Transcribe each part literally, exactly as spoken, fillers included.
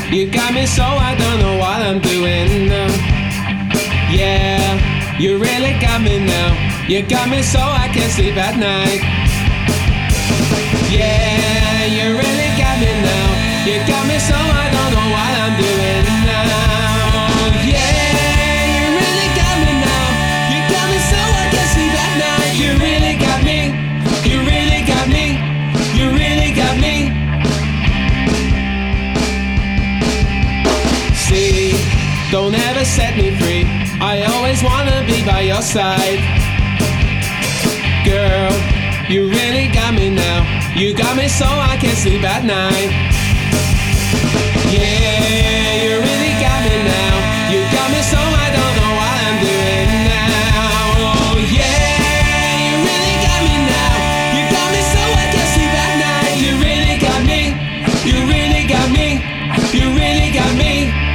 You got me so I don't know what I'm doing now. Yeah, you really got me now. You got me so I can't sleep at night. Yeah, you really got me now. You got me so I don't know what I'm doing now. Yeah, you really got me now. You got me so I can't sleep at night. You really got me. You really got me. You really got me. See, don't ever set me free. I always wanna be by your side. Girl, you really got me now. You got me so I can't sleep at night. Yeah, you really got me now. You got me so I don't know what I'm doing now. Oh yeah, you really got me now. You got me so I can't sleep at night. You really got me. You really got me. You really got me.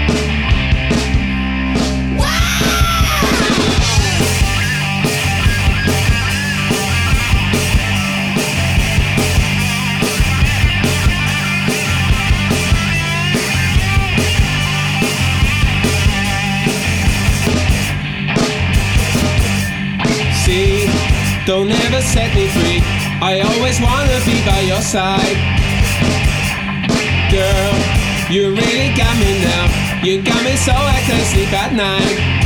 Don't ever set me free. I always wanna be by your side. Girl, you really got me now. You got me so I can't sleep at night.